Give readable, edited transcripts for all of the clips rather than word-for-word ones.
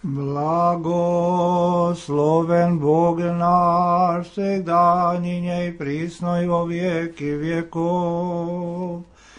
Blagosloven Bog naš, всегда, ныне и присно и во веки веков.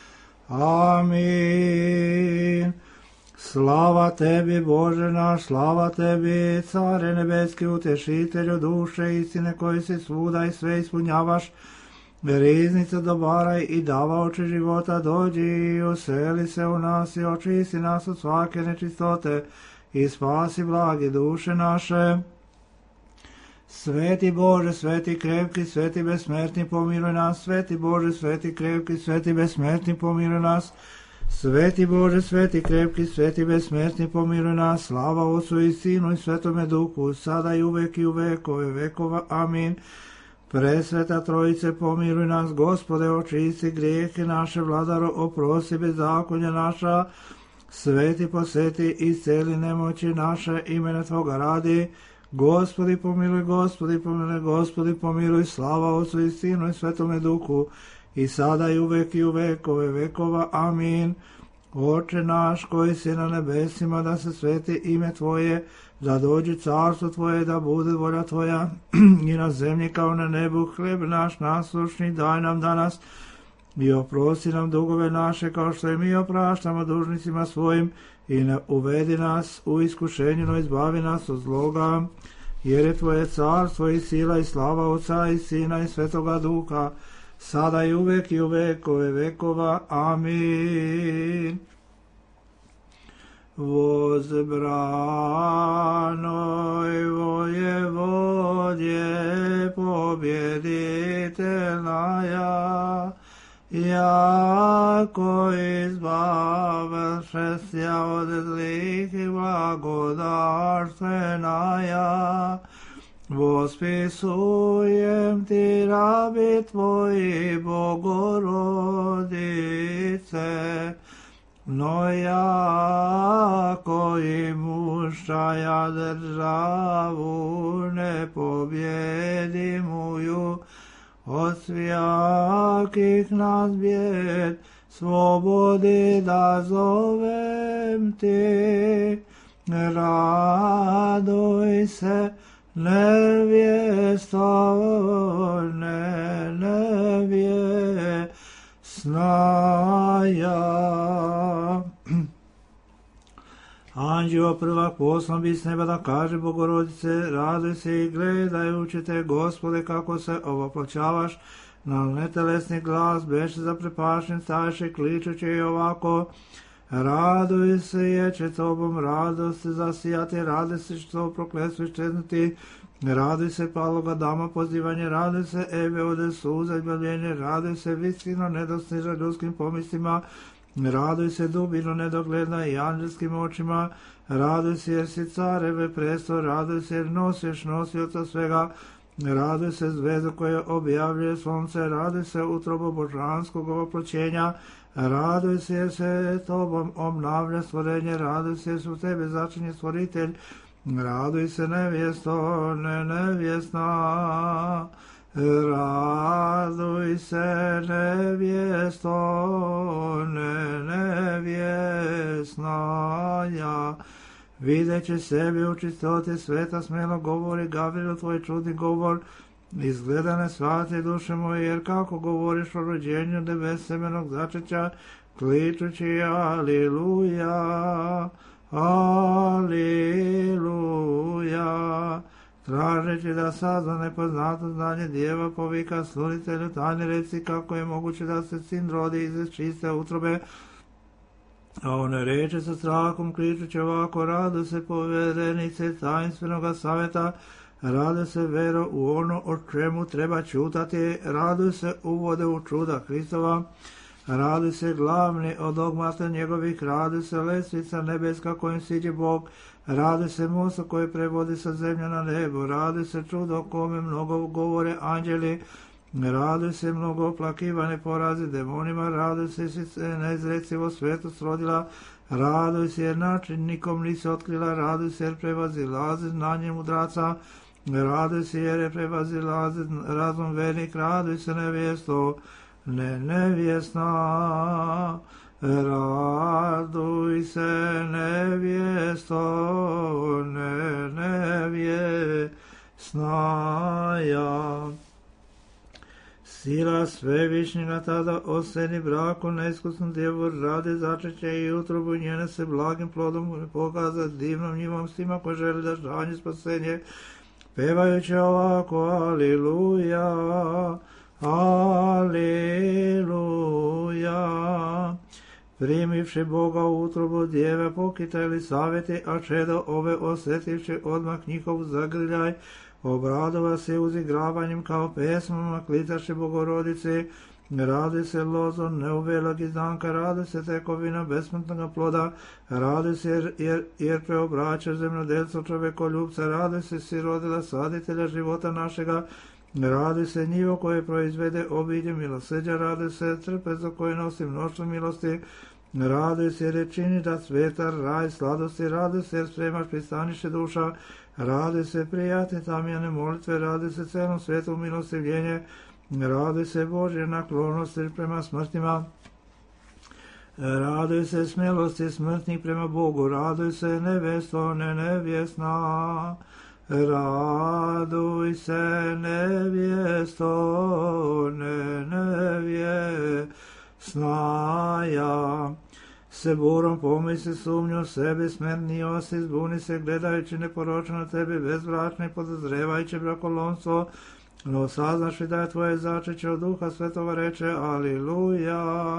Аминь. Слава Теbi, Bože naš, slava Tebi, Care nebeski, utešitelju duše istine, koji si svuda i sve ispunjavaš, riznice dobaraj i davaoče života, dođi i useli se u nas i očisti nas od svake nečistote i spasi blagi duše naše. Sveti Bože, sveti krepki, sveti besmrtni, pomiluj nas. Sveti Bože, sveti krepki, sveti besmrtni, pomiluj nas. Sveti Bože, sveti krepki, sveti besmrtni, pomiluj nas. Slava Otcu i Sinu i Svetome Duhu, sada i uvek i u vekove vekova. Amin. Presveta Trojice, pomiluj nas. Gospode, očisti grijehe naše, vladaro, oprosti bezakonja naša. Sveti poseti, isceli nemoći naše, imena Tvoga radi. Gospodi pomiluj, Gospodi pomiluj, Gospodi pomiluj, slava Otcu i Sinu i Svetome Duhu, i sada i uvek i u vekove vekova. Amin. Oče naš koji si na nebesima, da se sveti ime Tvoje, da dođe carstvo Tvoje, da bude volja Tvoja i na zemlji kao na nebu. Hljeb naš nasušni daj nam danas i oprosti nam dugove naše, kao što i mi opraštamo dužnicima svojim, i ne uvedi nas u iskušenje, no izbavi nas od zloga, jer je Tvoje carstvo i sila i slava Otca i Sina i Svetoga Duha, sada i uvek i u vekove vekova. Amin. Возбранoj воеводje победительная, яко избавившись от злых и благодарственная, восписуем Ти, раби Твои, Богородице, но яко имущая державу непобедимую, от всяких нас бед свободы да зовем Ти. Радуйся, невеста, невесная. Anđeo prvak poslan bi s neba da kaže Bogorodice, raduj se i gledajući te, Gospode, kako se ovoplaćavaš, na netelesni glas beše zaprepašen, staješe kličući i ovako: raduj se, ječe tobom radost zasijati, raduj se što prokletstvo iščeznuti, raduj se paloga dama pozivanje, raduj se Eve ode suza izbavljenje, raduj se visino nedostiža ljudskim pomislima, raduj se dubino nedogledna i anđelskim očima, raduj se jer si careve presto, raduj se jer nosiš nosioca svega, raduj se zvezdu koja objavljuje slunce, raduj se utrobo božanskog ovoploćenja, raduj se jer se tobom obnavlja stvorenje, raduj se jer su tebe začinje stvoritelj, raduj se nevjesto, nevjesna, raduj se nevjesto, nevjesnaja. Videći sebi u čistote sveta smelo govori Gavrilo tvoj čudni govor, izgleda ne shvati duše moje, jer kako govoriš o rođenju nebesemenog začeća, kličući aliluja, aliluja. Tražeći da sazna nepoznato znanje djeva, povika slunitelju tajne, reci kako je moguće da se sin rodi iz čiste utrobe. A on reče sa strahom, kričući ovako: rado se povedenice tajinstvenoga savjeta, rado se vero u ono o čemu treba čutati, rado se uvode u čuda Hristova, rado se glavni od dogmata njegovih, rado se lestvica nebeska kojim siđe Bog, radi se mosto koji prevodi sa zemlje na nebo, radi se čudo o kome mnogo govore anđeli, radi se mnogo oplakivane porazi demonima, radi se neizrecivo svetost rodila, raduj se jer način nikom nisi otkrila, raduj se jer prevazilazi znanje mudraca, raduj se jer je prevazilazi razum vernik, raduj se nevjesto, nevjesna, Raduj se nevjesto, nevjesnaja. Sila svevišnjega tada oseni braku neiskusnu djevu radi začeće i utrobu njene se blagim plodom pokaza divnom njivom svima koji želi da žanje spasenje, pevajući ovako aliluja, aliluja. Primivši Boga u utrobu djeve pokitali savjeti, a čedo ove osjetivši odmah njihov zagrljaj, obradova se uzigravanjem kao pesmama, klitaši Bogorodice, radi se lozo neuvelog izdanka, radi se tekovina besmrtnog ploda, radi se jer preobraća zemljodelca čovjekoljubca, radi se sirodila saditelja života našega, radi se njivo koje proizvede obilje milosrđa, radi se trpez za koje nosi mnoštvo milosti, radi se jer čini da sveta raj sladosti, radi se jer spremaš pristanište duša, radi se prijatne tamjane molitve, radi se celom svijetu milostivljenje, radi se Božje naklonosti prema smrtima, radi se smjelosti smrtnih prema Bogu, radi se nevesto, nevjesna, raduj se nevjesto, nevjesnaja. Se burom pomisli sumnju sebi, smrtni osi, zbuni se gledajući neporočno na tebi, bezbračni podozrevajući brakolomstvo, no saznaši da je tvoje začeće od Duha Svetoga, reče aliluja,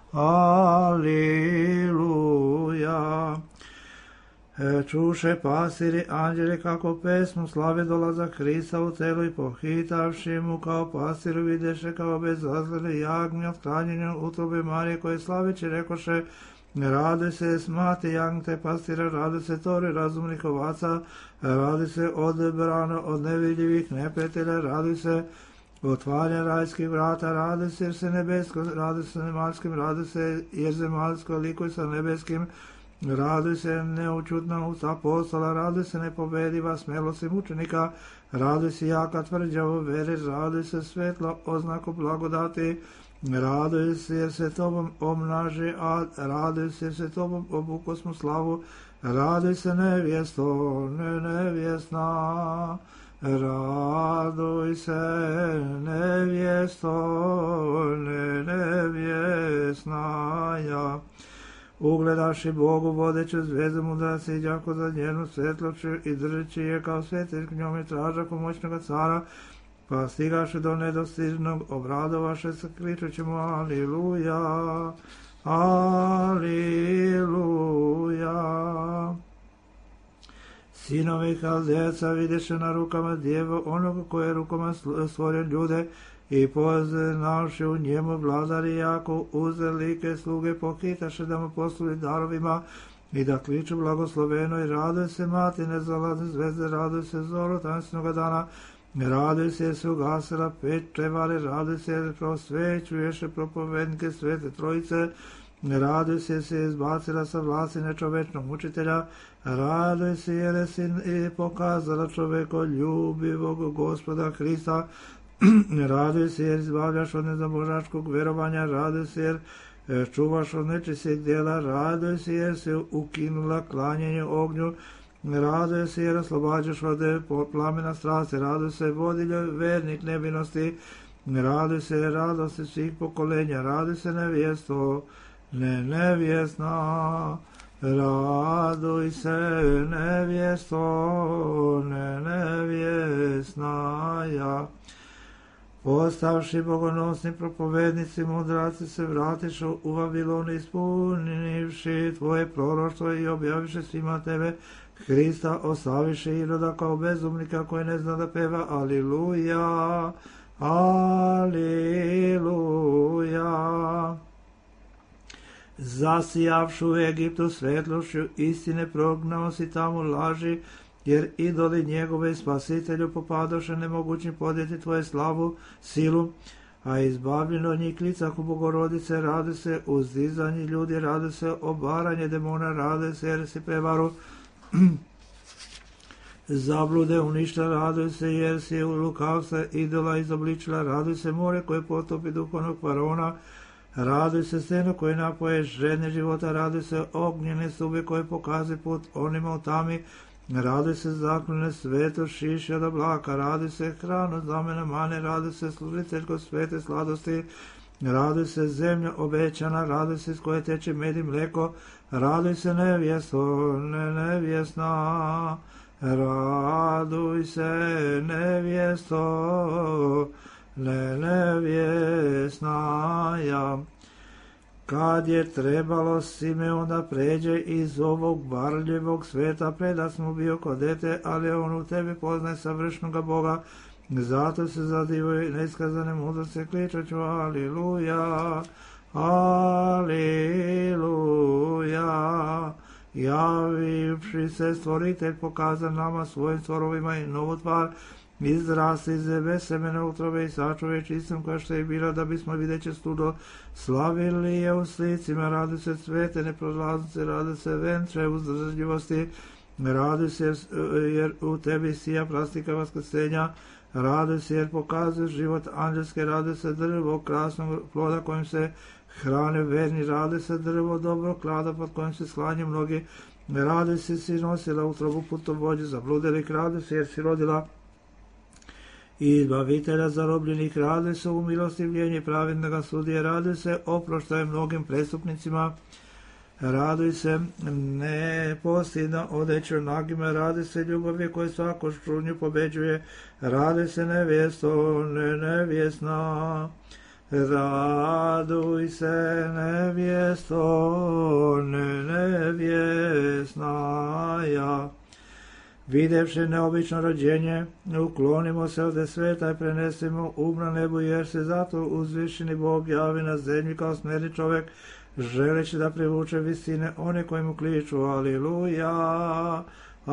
aliluja. Čuše pasiri anđeli kako pesmu slave dolazak Hrista u telu i pohitavši mu kao pasiru videše kao bezazlene jagnje od hranjenja utrobe Marije koje slaveći rekoše, rade se smati jagnte pastira, rade se tori razumnih ovaca, radi se odebrano od nevidljivih neprijatelja, radi se otvaranje rajskih vrata, radi se jer se nebesko, radi se nemaljskim, radi se jer zemaljsko likuj sa nebeskim, radi se neučutna usta apostola, radi se nepobediva smelosti mučenika, radi se jaka tvrđava veri, radi se svetla oznaku blagodati, radi se jer se tobom omnaži, a radi se jer se tobom obukosmo slavu, radi se nevjesto, nevjesna, raduj se nevjesto, nevjesnaja. Ugledaši Bogu vodeću zvezdu mudraci, đako za njenu svetloću i držeći je kao svetilj, k njome tražaku moćnoga cara, pa stigaše do nedostižnog, obradovaše se kričući mu aliluja, aliluja. Sinovi Haldejaca videše na rukama djevo onoga koje je rukama stvorio ljude i poznavši u njemu vladari jako uze like sluge pohitaše da mu posluži darovima i da kliču blagosloveno i raduj se mati nezalazne zvezde, raduj se zoro tanstvenoga dana, raduj se jer se ugasila peć prevare, raduj se jer prosvećuješe propovednike svete trojice, raduj se jer se izbacila sa vlasti nečovečnog mučitelja, raduj se jer si pokazala čoveko ljubivog Gospoda Hrista, raduj se jer izbavljaš od nezabožačkog verovanja, raduj se jer čuvaš od nečistih djela, raduj se jer si ukinula klanjenje ognju, raduj se jer oslobađaš od plamena strasti, raduj se vodilje vernik nevinosti, raduj se radosti svih pokolenja, raduj se nevjesto, nevjesna, raduj se nevjesto, nevjesnaja. Postavši bogonosni propovednici, mudraci se vratišu u Vavilon, ispunivši tvoje proroštvo i objaviše svima tebe Hrista, oslaviše Iroda kao bezumnika koji ne zna da peva aliluja, aliluja. Zasijavšu u Egiptu svetlošću istine, prognao si tamo laži, jer idoli njegove spasitelju popadoše nemogućni podjeti tvoje slavu, silu, a izbavljeno njih klicahu Bogorodice, rade se uzdizanje ljudi, rade se obaranje demona, rade se jer si prevaru zablude uništa, raduj se jer si u lukavstva idola izobličila, raduj se more koje potopi duhovnog faraona, Raduj se seno koji napoješ žedne života, raduj se ognjene stube koje pokazuju put onima u tami, raduj se zaklone sveto šiši od oblaka, raduj se hranu znamena mane, raduj se služiteljko svete sladosti, raduj se zemlja obećana, raduj se iz koje teče med i mleko, raduj se nevjesto, nevjesna, raduj se nevjesto, nevjesna ja. Kad je trebalo Simeon da pređe iz ovog varljivog sveta, preda smo bio kod dete, ali on u tebi poznaje savršenoga Boga, zato se zadivuje neiskazane mudrosti, kličuću aliluja, aliluja. Javivši se stvoritelj pokazan nama svojim stvorovima i novu tvar, izrasti iz bez semena utrobe i sačuve čistom kao što je bila, da bismo videće studo slavili je u slicima, radi se cvete neprolaznice, radi se ventre uzdržljivosti, radi se jer u tebi sija plastika vaskrsenja, radi se jer pokazuje život anđelske, radi se drvo krasnog ploda kojim se hrane verni, radi se drvo dobro klada pod kojim se sklanje mnogi, radi se si nosila utrobu putovođe zabludelik, radi se jer si rodila i izbavitelja zarobljenih, radi se u milostivljenje pravednoga sudije, radi se oproštaje mnogim prestupnicima, radi se nepostidna odeća nagima, radi se ljubavje koje svako štrunju pobeđuje, radi se nevjesto, nevjesna, raduj se nevjesto, nevjesna ja. Videvši neobično rođenje, uklonimo se od sveta i prenesimo na nebu, jer se zato uzvišeni Bog javi na zemlji kao smjerni čovjek, želeći da privuče visine one koji mu kliču aliluja,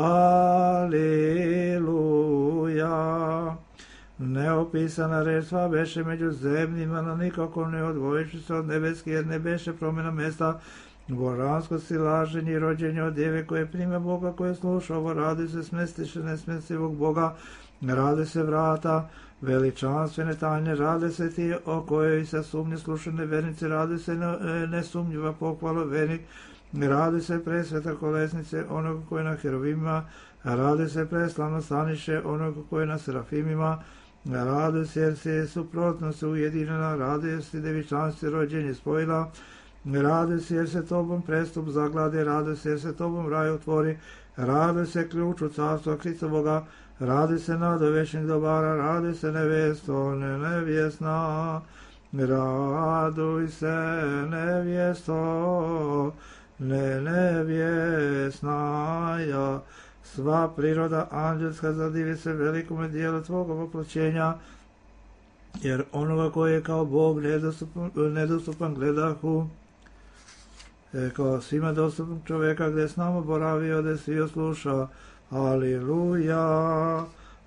aliluja. Neopisana reč sva beše među zemljima, no nikako ne odvojiši se od nebeski, jer ne beše promjena mjesta, božansko silaženje i rođenje od djeve koje prime Boga koje sluša, ovo radi se smestiše nesmestivog Boga, rade se vrata, veličanstvene tajne, rade se ti o kojoj se sumnje slušane vernice, rade se nesumnjiva pohvala vernik, rade se presveta kolesnice onoga koje na herovima, rade se preslavno staniše onoga koje na serafimima, rade se jer se suprotnost ujedinjena, rade se devičanstvo rođenje spojila, rade se jer se tobom prestup zaglade, rade se jer se tobom raj otvori, rade se ključ u carstva Hristovoga, rade se nada večnih dobara, rade se nevesto, nevjesna, raduj se nevjesto, nevjesna ja. Sva priroda anđelska zadivi se velikome dijelu tvoga voploćenja, jer onoga koji je kao Bog nedostupan gledahu, kao svima dostupan čovjeka gdje s nama boravio, gdje svi osluša. Aliluja,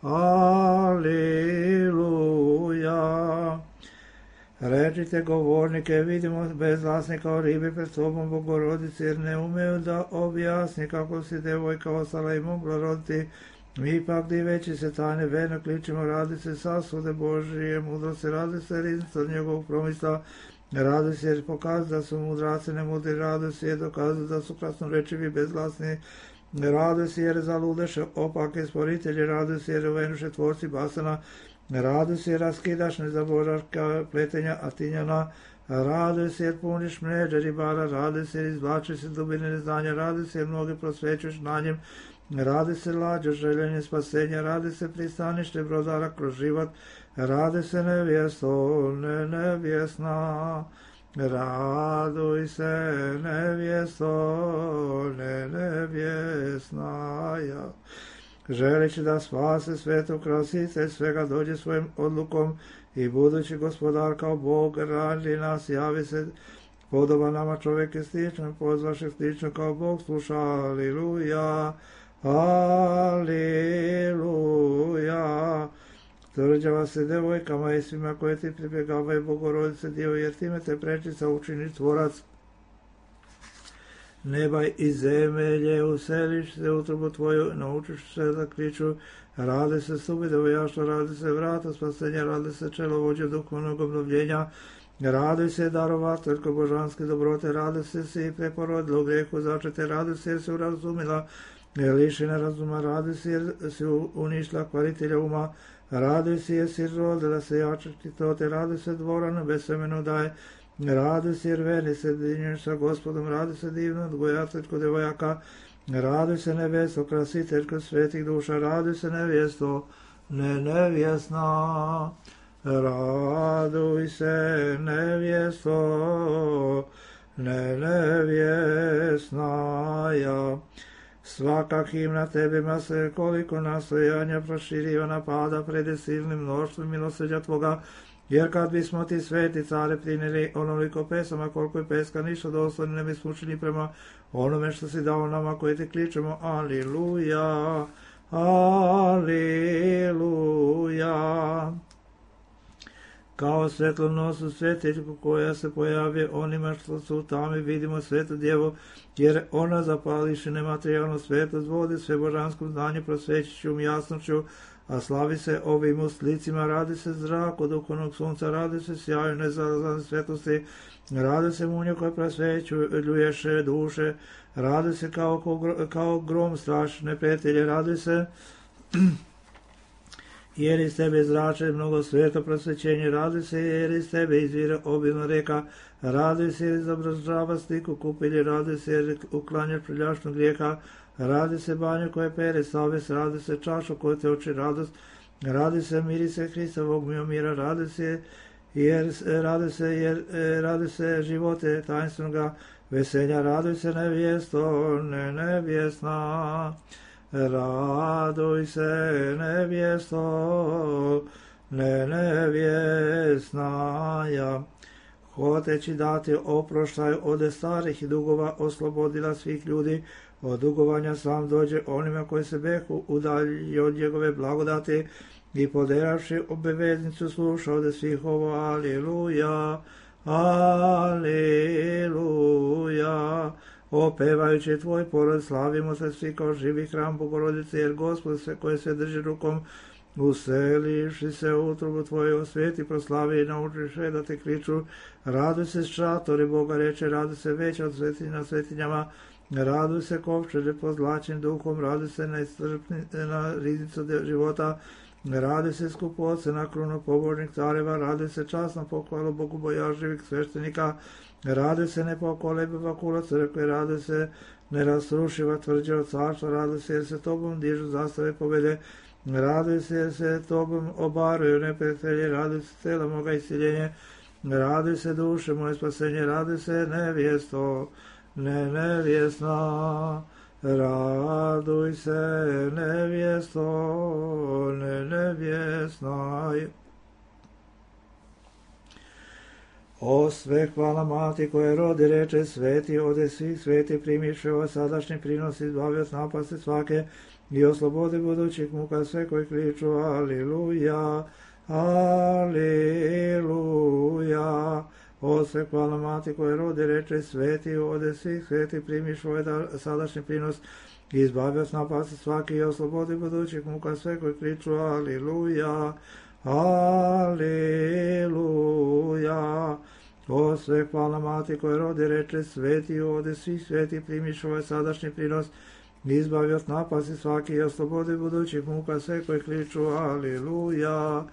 aliluja. Rečite govornike, vidimo bezglasni kao ribe pred sobom Bogorodice, jer ne umeju da objasni kako si devojka ostala i mogla roditi. Mi ipak diveći se tajne verno kličimo, radi se sasude Božije mudrosti, radi se riznica od njegovog promisla, radi se jer pokazuje da su mudraci nemudri, radi se jer dokazuju da su krasnorečivi bezglasni, radi se jer zaludeše opake sporitelji, radi se jer uvenuše tvorci basana, radi se jer raskidaš nezaboraška pletenja Atinjana, radi se jer puniš mreže ribara, radi se jer izvlači se dubine neznanja, radi se jer mnogi prosvećuješ na njem, radi se lađo željenje spasenja, radi se pristanište brodara kroz život, radi se nevjesto, nevjesna, raduj se nevjesto, nevjesna ja. Želeći da spase svetu krasice, svega dođe svojim odlukom i budući gospodar kao Bog radi nas, javi se podoba nama čovjek je slično, pozvaše slično kao Bog, sluša, aliluja, aliluja. Tvrđava se devojkama i svima koje ti pribjegavaju Bogorodice Djevo, jer time te prečica učini tvorac neba i zemlje, useliš se u trubu tvoju, naučiš se da kriču, rade se stubi devojaštva, rade se vrata spasenja, rade se čelo vođe duhovnog obnovljenja, Raduj se, darovateljko božanske dobrote, raduj se, si preporodila u grehu začete, raduj se, jer si urazumila lišena razuma, raduj se, jer si uništila kvaritelja uma, raduj se, jer si rodila se jačati tote, raduj se, dvoranu bez semenu daj, raduj se, jer veni se dinješ sa gospodom, raduj se, divno odgojateljko devojaka, raduj se, nebesto krasiteljko svetih duša, raduj se, nevjesto nevjesna, raduj se, nevjesto nevjesnaja. Svaka himna tebima se koliko nastojanja proširivana pada pred silnim mnoštvom milosrđa tvoga, jer kad bismo ti sveti care prinijeli onoliko pesama koliko je peska ništa dostojno ne bismo učili prema onome što si dao nama koji ti kličemo aliluja, aliluja. Kao svjetlonosu svjetiljku koja se pojavlja onima što su u tami, vidimo svetu djevo, jer ona zapališi nematerijalnu svjetlost, vodi sve božanskom znanju, prosvećiću jasnoću, a slavi se ovim uslicima, radi se zrak od duhovnog sunca, radi se sjaju nezalazane svjetlosti, radi se munje koje prosvećuješe duše, radi se kao grom strašne neprijatelje, radi se jer iz tebe zrače mnogo sveto prosvećenje, radi se jer iz tebe izvira obilna reka, radi se jer izobražava sliku kupilje, radi se jer uklanjaš prljašnog grijeha, radi se banju koje pere savest, radi se čašu koje te oči radost, radi se mirise Hristovog mira, radi se živote tajnstvenog veselja, radi se nevjesto nevjesna. Raduj se, nevjesto nevjesnaja. Hoteći dati oproštaj od starih dugova, oslobodila svih ljudi od dugovanja, sam dođe onima koji se behu udalji od njegove blagodati i poderavši obaveznicu sluša od svih ovo aliluja, aliluja. Opevajući tvoj porod, slavimo se svi kao živi hram Bogorodice, jer Gospod koje se drži rukom, useliši se u utrubu tvoju, osvijeti, proslavi i naučiš da te kriču. Raduj se šatori Boga reče, raduj se veća od svetinja svetinjama, raduj se kovčeže pozlačen duhom, raduj se na riznicu života, raduj se skupoce na krunu pobožnih careva, raduj se časno pohvalu Bogu bojažljivih sveštenika, raduj se nepokolebiva kula crkve, raduj se nerasrušiva tvrđava carstva, raduj se jer se tobom dižu zastave pobjede, raduj se jer se tobom obaruju neprijatelji, raduj se tela moga isciljenje, raduj se duše moje spasenje, raduj se nevjesto nevjesna, raduj se nevjesto nevjesna. O sve hvala mati koje rodi reče sveti, ode svih sveti primiše ovaj sadašnji prinos, izbavi od napasti svake i oslobodi budućih muka sve koji kliču aliluja, aliluja. O sve hvala mati koje rodi reče sveti, ode svih sveti primiše ovaj sadašnji prinos, izbavi od napasti svake i oslobodi budućih muka sve koji kliču aliluja, aliluja. O sve hvala mati koje rodi reče sveti, ode svih sveti primiš ovaj sadašnji prinos, izbavi od napasti svaki i oslobodi budućih muka sve koji kliču aliluja,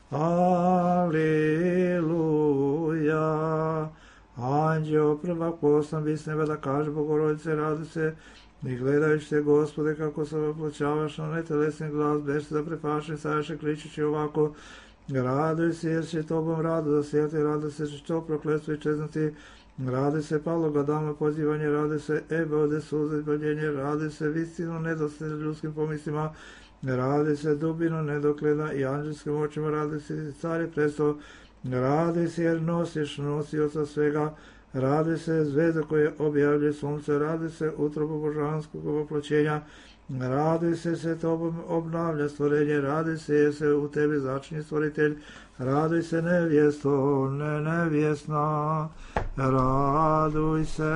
aliluja. Anđeo prvak poslan bis neba da kaže Bogorodice, radi se i gledajući se Gospode kako se oploćavaš na netelesni glas, bez da prepašen sajaše kličući ovako, raduj se jer će tobom rado zasijati, raduj se će to prokletstvo i čeznuti, raduj se paloga dama pozivanje, raduj se ebe ode suze izbavljenje, raduj se vistinu nedosljedno ljudskim pomislima, raduj se dubinu nedokleda i anđelskim očima, raduj se car presto, raduj se jer nosiš nosioca svega, raduj se zvezda koje objavljuje sunce, raduj se utrobu božanskog oploćenja, raduj se tobom obnavlja stvorenje, raduj se jer se u tebi začini stvoritelj, raduj se nevjesto nevjesna, raduj se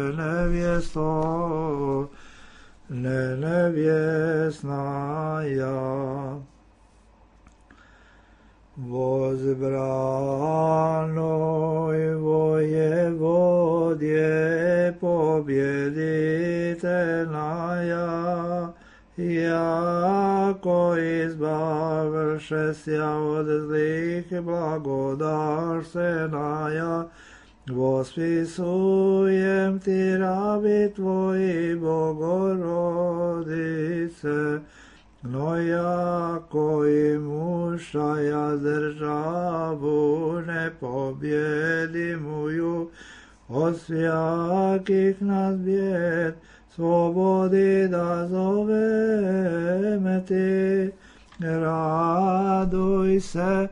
nevjesto nevjesna ja. Возбранoj воеводje победительная, яко избавившися от злых и благодарственная, восписуем ти раби Твои, Богородице, но яко имущая державу непобедимую от всяких нас бед, свободи да зовеме Ти. Радуйся,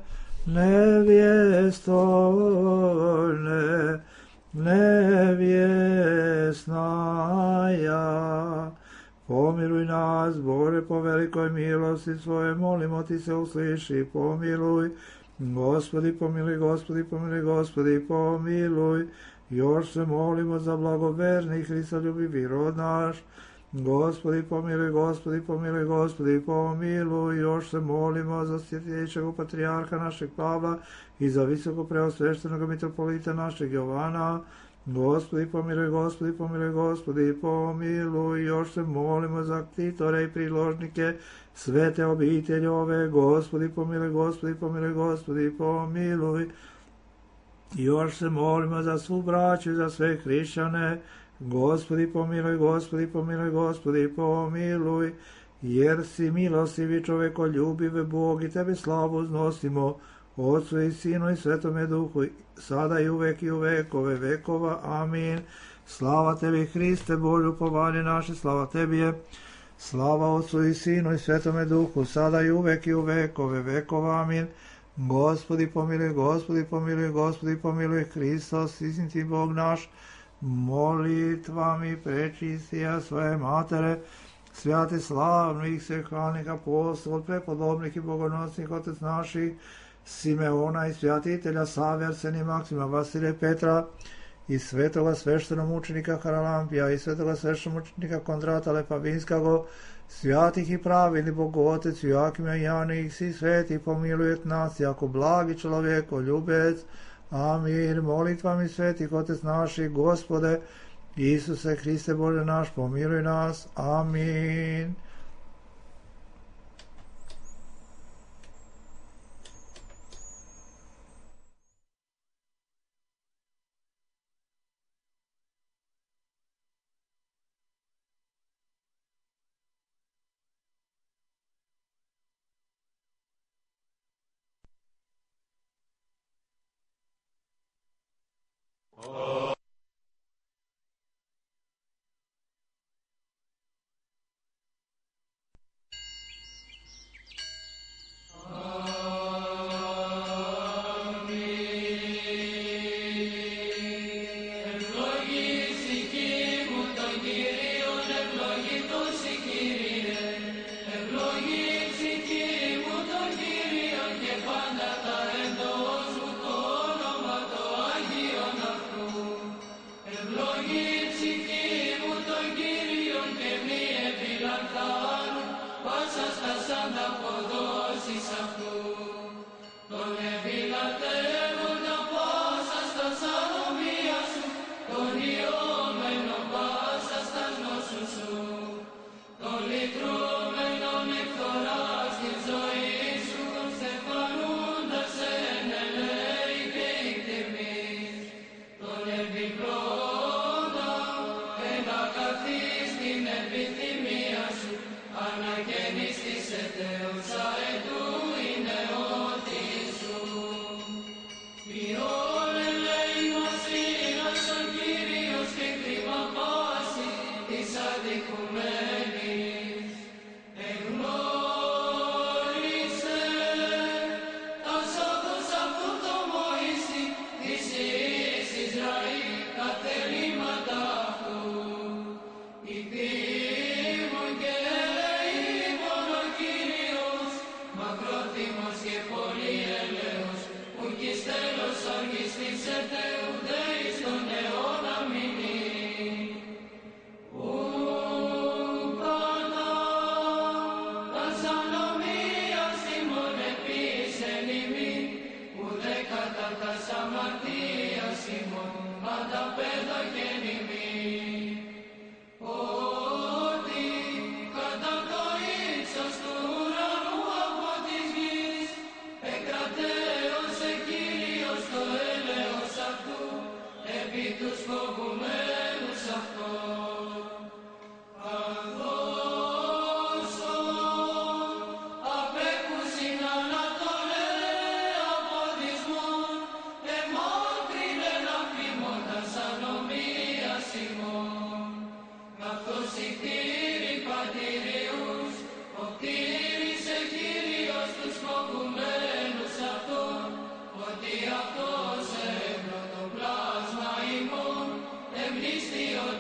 невестная, pomiluj nas, Bože, po velikoj milosti svoje, molimo Ti se usliši, pomiluj. Gospodi, pomiluj, Gospodi, pomiluj, Gospodi, pomiluj. Još se molimo za blagoverni Hrista ljubivi rod naš. Gospodi, pomiluj, Gospodi, pomiluj, Gospodi, pomiluj. Još se molimo za svjetljejšeg patrijarha našeg Pavla i za visoko preosveštenog mitropolita našeg Jovana. Gospodi, pomiluj, Gospodi, pomiluj, Gospodi, pomiluj. Još se molimo za ktitore i priložnike svete obitelji ove. Gospodi, pomiluj, Gospodi, pomiluj, Gospodi, pomiluj. Još se molimo za svu braću i za sve hrišćane. Gospodi, pomiluj, Gospodi, pomiluj, Gospodi, pomiluj. Jer si milostivi čovekoljubive Bog i Tebe slavu uznosimo, Otcu i Sinu i Svetome Duhu, sada i uvek i u vekove vekova. Amin. Slava Tebi, Hriste, Bože, upovanje naše, slava Tebi je. Slava Otcu i Sinu i Svetome Duhu, sada i uvek i u vekove vekova. Amin. Gospodi, pomiluj, Gospodi, pomiluj, Gospodi, pomiluj, Hristos, istiniti Bog naš, molitvami prečistija svoje matere, svjate slavnih, svehanih apostol, prepodobnih i bogonosnih otec naših, Simeona i svjatitelja Save, Arsenija, Maksima, Vasilija, Petra i svetoga sveštenog mučenika Haralampija i svetoga sveštenog mučenika Kondrata Lepavinskago, svjatih i pravilni Bogotec, Joakima i Jani, i svi sveti pomilujet nas, jako blagi čovjeko, ljubec. Amin. Molitvami svetih otec naših, Gospode, Isuse Hriste Bože naš, pomiluj nas. Amin.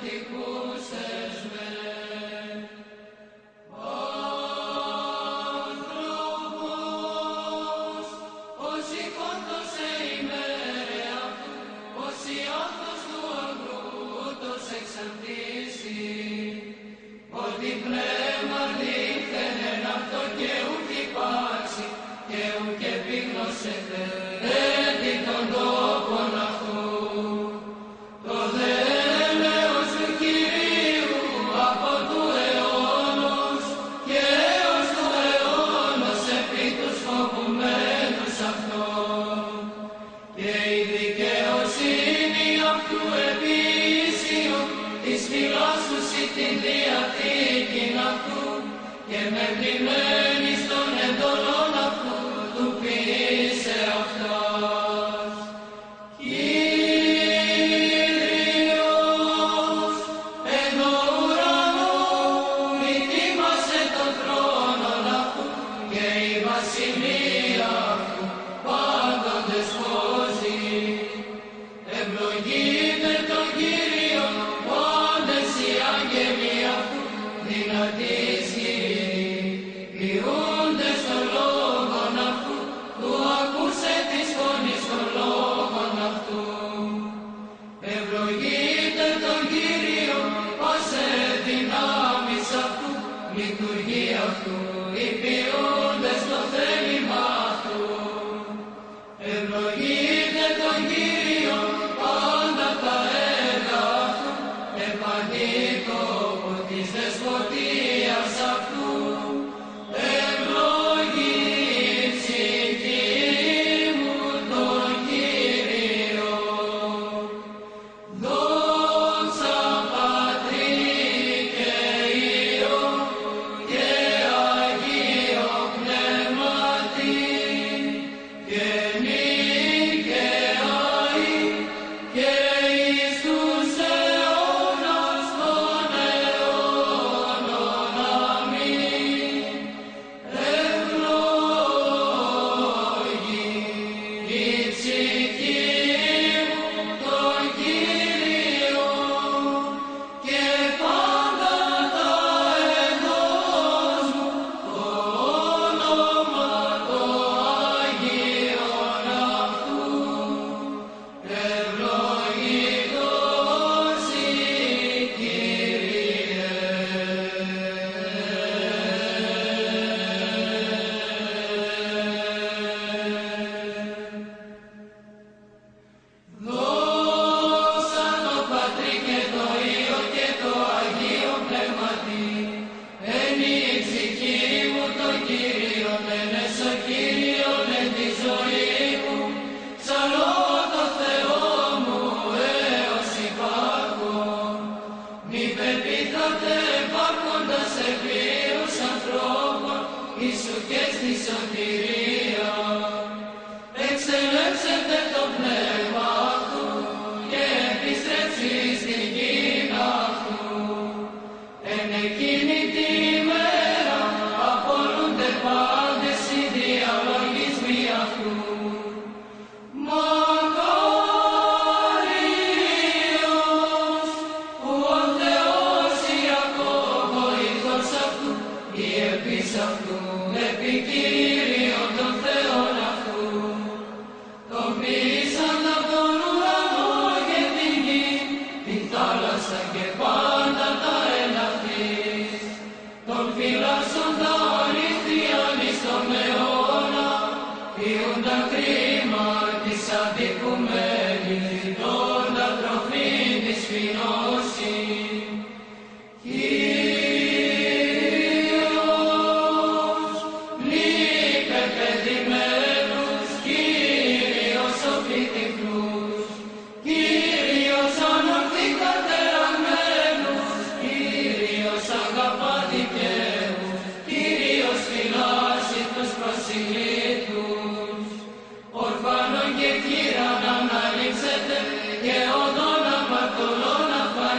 Ορφάνων και κύραν αναλήψετε και οδόν αμαρτωλών αφάνετε.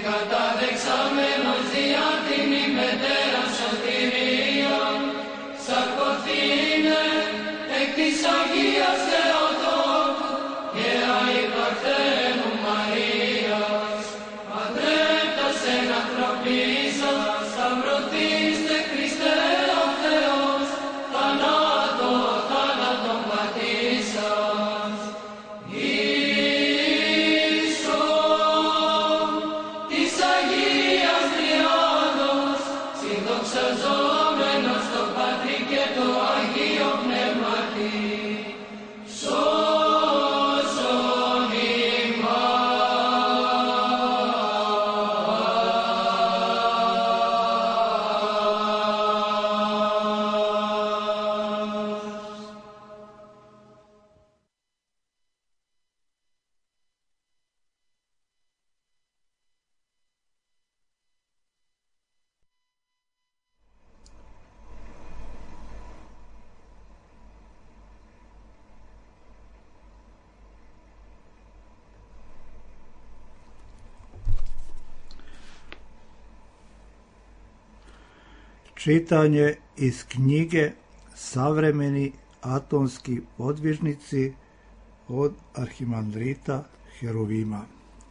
Čitanje iz knjige Savremeni atomski podvižnici od arhimandrita Heruvima.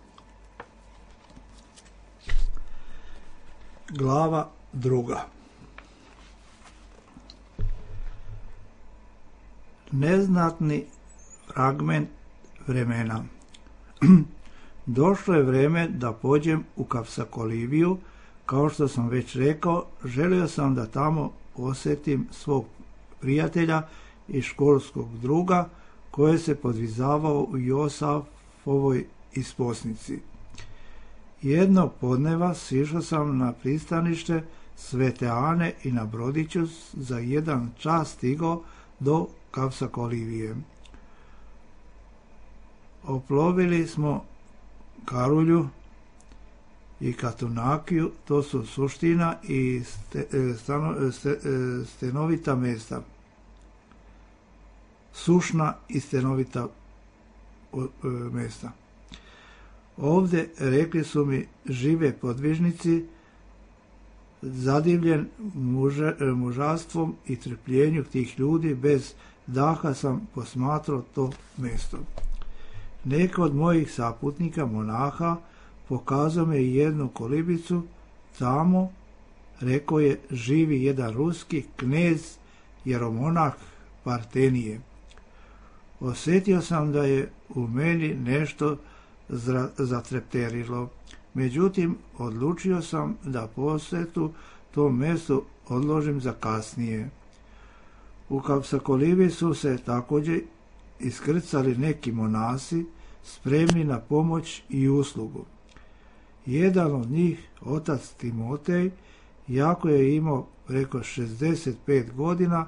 Glava 2. Neznatni fragment vremena. Došlo je vrijeme da pođem u Kapsakoliviju. Kao što sam već rekao, želio sam da tamo posjetim svog prijatelja i školskog druga koji se podvizavao u Josafovoj isposnici. Jednog podneva sišao sam na pristanište Svete Ane i na brodiću za 1 čas stigao do Kapsakolivije. Oplovili smo Karulju i Katunakiju, to su Suština i stenovita mjesta. Sušna i stenovita mjesta. Ovdje, rekli su mi žive podvižnici, zadivljen mužastvom i trpljenju tih ljudi, bez daha sam posmatrao to mjesto. Neko od mojih saputnika, monaha, pokazao me jednu kolibicu, tamo, rekao je, živi jedan ruski knez, jeromonah Partenije. Osjetio sam da je u meni nešto zatrepterilo, međutim, odlučio sam da posjetu tom mjestu odložim za kasnije. U Kapsakolivi su se također iskrcali neki monasi, spremni na pomoć i uslugu. Jedan od njih, otac Timotej, jako je imao preko 65 godina,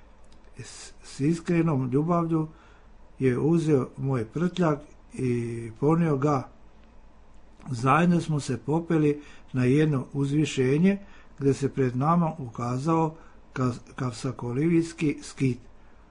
s iskrenom ljubavlju je uzeo moj prtljag i ponio ga. Zajedno smo se popeli na jedno uzvišenje gdje se pred nama ukazao Kapsakolivijski skit.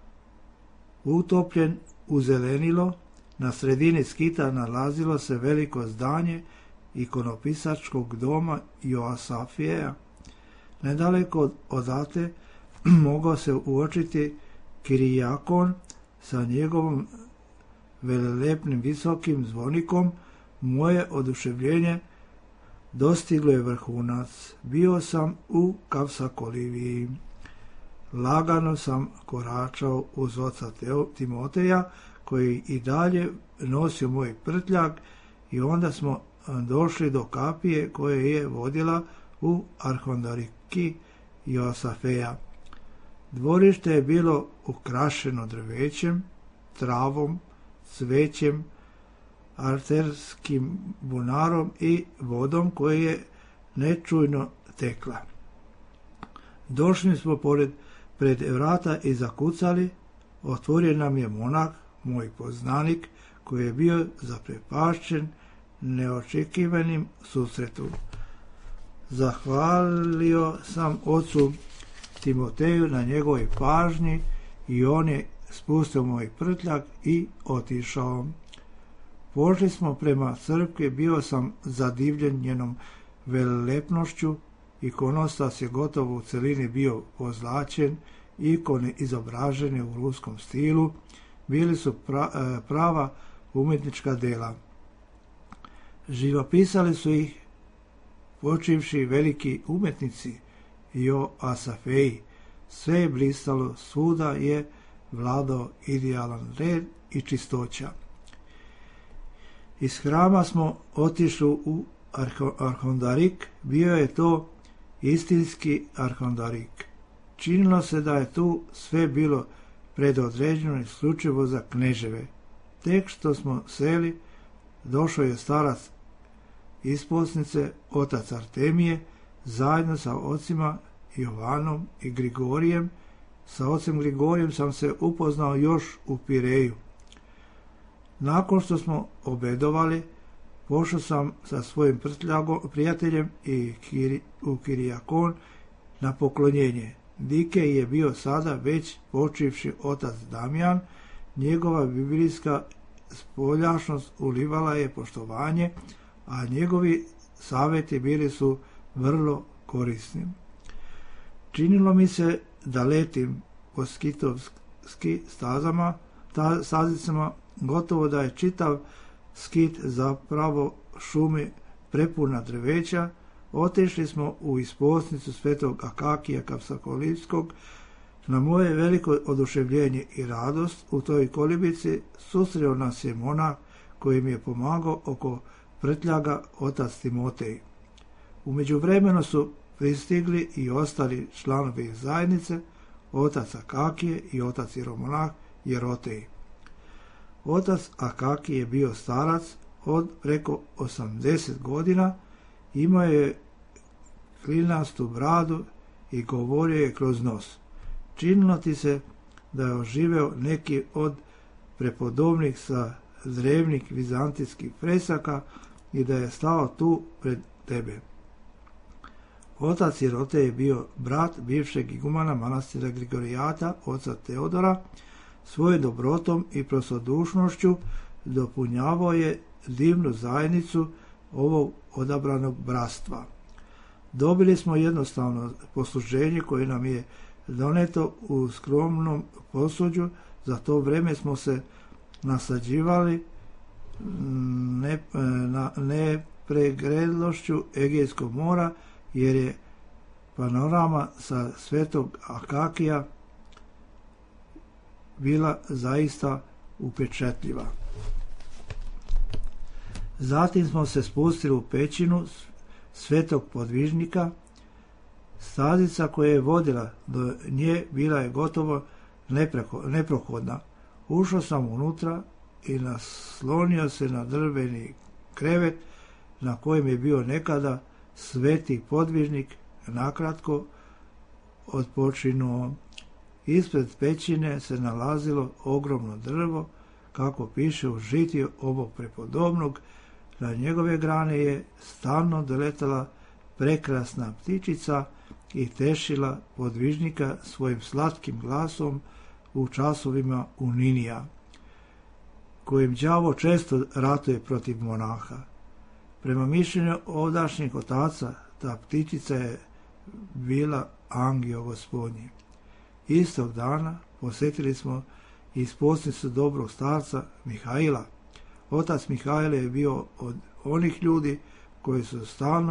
Utopljen u zelenilo, na sredini skita nalazilo se veliko zdanje ikonopisačkog doma Joasafijeja. Nedaleko odatle mogao se uočiti Kirijakon sa njegovom velelepnim visokim zvonikom. Moje oduševljenje dostiglo je vrhunac. Bio sam u Kapsakoliviji. Lagano sam koračao uz oca Timoteja, koji i dalje nosio moj prtljag, i onda smo došli do kapije koje je vodila u arhondariki Josafeja. Dvorište je bilo ukrašeno drvećem, travom, cvećem, arterskim bunarom i vodom koja je nečujno tekla. Došli smo pred vrata i zakucali. Otvorio nam je monah, moj poznanik, koji je bio zaprepašćen neočekivanim susretom. Zahvalio sam ocu Timoteju na njegovoj pažnji i on je spustio moj prtljag i otišao. Pošli smo prema crkvi, bio sam zadivljen njenom velelepnošću, ikonostas je gotovo u celini bio pozlačen, ikone izobražene u ruskom stilu, bili su prava umjetnička dela. Živopisali su ih počivši veliki umjetnici Jo Asafej. Sve je blistalo, svuda je vladao idealan red i čistoća. Iz hrama smo otišli u Arhondarik, bio je to istinski Arhondarik. Činilo se da je tu sve bilo predodređeno isključivo za kneževe. Tek što smo seli, došao je starac isposnice, otac Artemije, zajedno sa ocima Jovanom i Grigorijem. Sa ocem Grigorijem sam se upoznao još u Pireju. Nakon što smo obedovali, pošao sam sa svojim prijateljem u Kirijakon na poklonjenje. Dike je bio sada već počivši otac Damjan, njegova biblijska spoljašnost ulivala je poštovanje, a njegovi savjeti bili su vrlo korisni. Činilo mi se da letim po skitovski stazicama, gotovo da je čitav skit zapravo šumi prepuna drveća. Otišli smo u isposnicu svetog Akakija Kapsakolivskog. Na moje veliko oduševljenje i radost u toj kolibici susreo nas je monah koji mi je pomagao oko prtljaga otac Timotej. U međuvremenu su pristigli i ostali članovi zajednice, otac Akakije i otac Jeromonah Jerotej. Otac Akakije je bio starac od preko 80 godina, imao je klinastu bradu i govorio je kroz nos. Činilo ti se da je oživeo neki od prepodobnih sa drevnih vizantijskih fresaka i da je stao tu pred tebe. Otac Jerotej je bio brat bivšeg igumana manastira Grigorijata, oca Teodora. Svojom dobrotom i prostodušnošću dopunjavao je divnu zajednicu ovog odabranog bratstva. Dobili smo jednostavno posluženje koje nam je doneto u skromnom posuđu. Za to vrijeme smo se naslađivali nepreglednošću Egejskog mora, jer je panorama sa svetog Akakija bila zaista upečatljiva. Zatim smo se spustili u pećinu svetog podvižnika. Stazica koja je vodila do nje bila je gotovo neprohodna. Ušao sam unutra i naslonio se na drveni krevet na kojem je bio nekada sveti podvižnik, nakratko odpočinuo. Ispred pećine se nalazilo ogromno drvo, kako piše u žitiju ovog prepodobnog. Na njegove grane je stalno doletala prekrasna ptičica i tešila podvižnika svojim slatkim glasom u časovima uninija, kojim đavo često ratuje protiv monaha. Prema mišljenju ovdašnjeg otaca, ta ptičica je bila angio gospodnji. Istog dana posjetili smo isposnicu dobrog starca Mihaila. Otac Mihajl je bio od onih ljudi koji su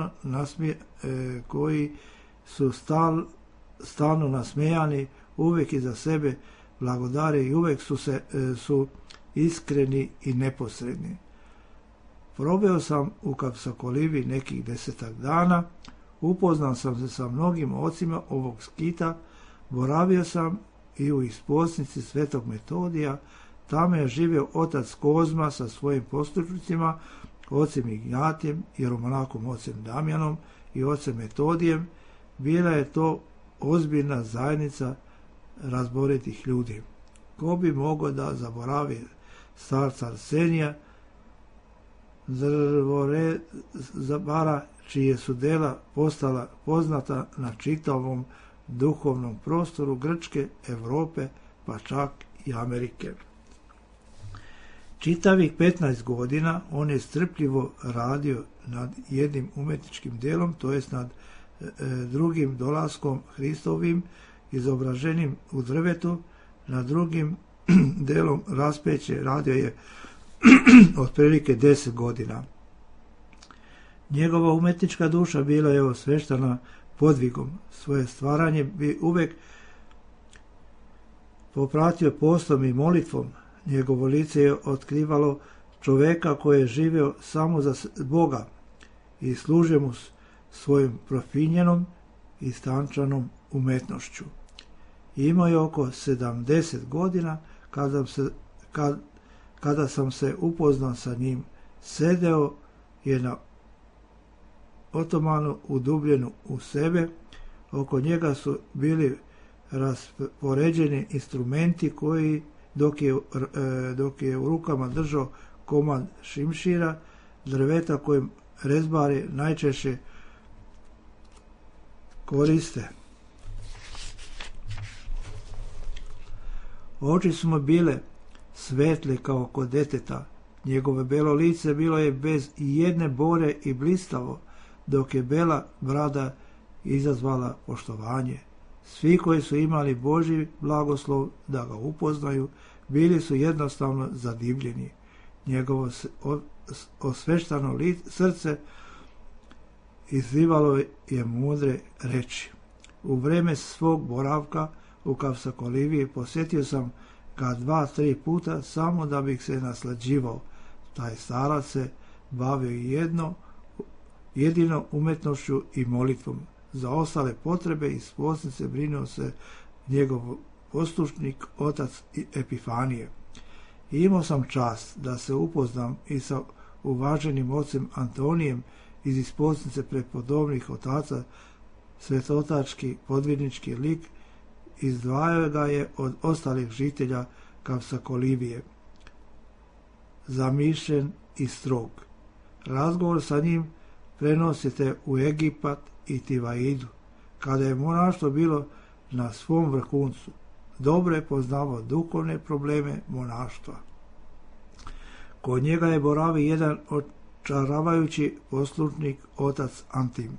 stalno nasmejani, uvijek iza sebe blagodare i uvijek su iskreni i neposredni. Probeo sam u Kapsakolivi nekih 10 dana, upoznao sam se sa mnogim ocima ovog skita, boravio sam i u isposnici svetog Metodija. Tamo je živio otac Kozma sa svojim postručnicima, ocem Ignjatijem, jeromonahom ocem Damjanom i ocem Metodijem. Bila je to ozbiljna zajednica razboritih ljudi. Ko bi mogao da zaboravi starca Arsenija, drvorezabara, čije su dela postala poznata na čitavom duhovnom prostoru Grčke, Europe, pa čak i Amerike. Čitavih 15 godina on je strpljivo radio nad jednim umetničkim delom, to jest nad drugim dolaskom Hristovim izobraženim u drvetu, nad drugim delom raspeće radio je otprilike 10 godina. Njegova umetnička duša bila je osveštana podvigom. Svoje stvaranje bi uvek popratio postom i molitvom. Njegovo lice je otkrivalo čoveka koji je živio samo za Boga i služio mu svojim profinjenom i stančanom umetnošću. Imao je oko 70 godina kada sam se upoznao sa njim. Sedeo je na otomanu udubljenu u sebe. Oko njega su bili raspoređeni instrumenti koji, dok je u rukama držao komad šimšira, drveta kojim rezbari najčešće koriste. Oči su mu bile svetle kao kod deteta. Njegovo belo lice bilo je bez jedne bore i blistavo, dok je bela brada izazvala poštovanje. Svi koji su imali Božji blagoslov da ga upoznaju, bili su jednostavno zadivljeni. Njegovo osveštano srce izlivalo je mudre reči. U vreme svog boravka u Kavsakoliviji posjetio sam ga 2-3 puta samo da bih se naslađivao. Taj starac se bavio jedino umetnošću i molitvom. Za ostale potrebe i posljedice brinuo se njegov poslušnik, otac Epifanije. I imao sam čast da se upoznam i sa uvaženim ocem Antonijem iz isposnice prepodobnih otaca. Svetotački podvidnički lik izdvajao ga je od ostalih žitelja Kavsakolivije. Zamišljen i strog. Razgovor sa njim prenosite u Egipat i Tivaidu, kada je monaštvo bilo na svom vrhuncu. Dobro je poznavao duhovne probleme monaštva. Kod njega je boravio jedan očaravajući poslušnik, otac Antim.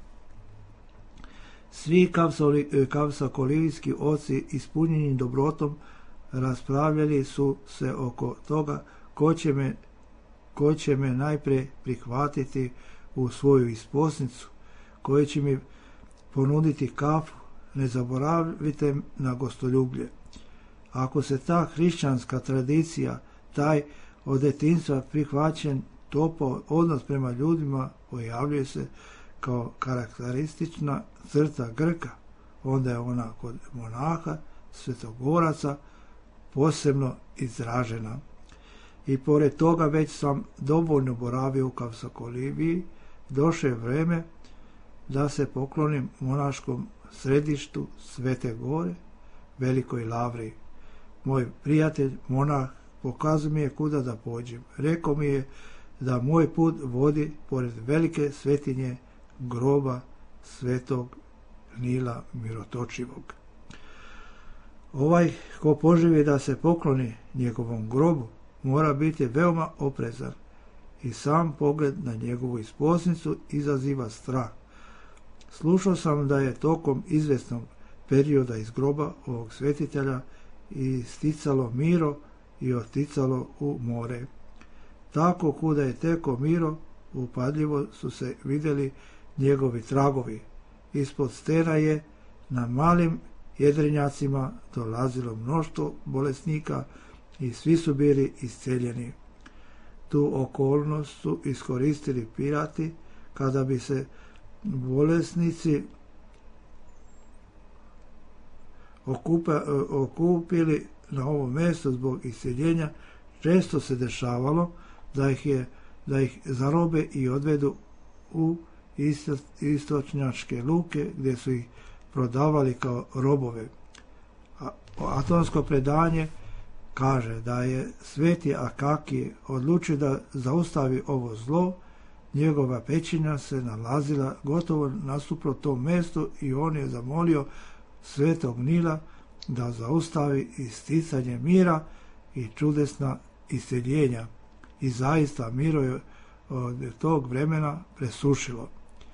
Svi kavsakolivijski oci ispunjeni dobrotom raspravljali su se oko toga ko će me najprije prihvatiti u svoju isposnicu, koji će mi ponuditi kafu. Ne zaboravite na gostoljublje. Ako se ta hrišćanska tradicija, taj od detinjstva prihvaćen topao odnos prema ljudima pojavljuje se kao karakteristična crta Grka, onda je ona kod monaha, svetogoraca posebno izražena. I pored toga već sam dovoljno boravio u Kavsakoliviji, došlo je vreme da se poklonim monaškom središtu Svete Gore, Velikoj Lavriji. Moj prijatelj, monah, pokazao mi je kuda da pođem. Rekao mi je da moj put vodi pored velike svetinje groba Svetog Nila Mirotočivog. Ovaj ko poželi da se pokloni njegovom grobu mora biti veoma oprezan i sam pogled na njegovu isposnicu izaziva strah. Slušao sam da je tokom izvesnog perioda iz groba ovog svetitelja isticalo Miro i oticalo u more. Tako kuda je teko Miro, upadljivo su se vidjeli njegovi tragovi. Ispod stena je na malim jedrenjacima dolazilo mnoštvo bolesnika i svi su bili isceljeni. Tu okolnost su iskoristili pirati kada bi se bolesnici okupili na ovo mjesto zbog isceljenja. Često se dešavalo da ih zarobe i odvedu u istočnjačke luke gdje su ih prodavali kao robove. Atonsko predanje kaže da je sveti Akakije odlučio da zaustavi ovo zlo. Njegova pećina se nalazila gotovo nasuprot tom mjestu i on je zamolio Svetog Nila da zaustavi isticanje mira i čudesna isceljenja. i zaista miro je od tog vremena presušilo.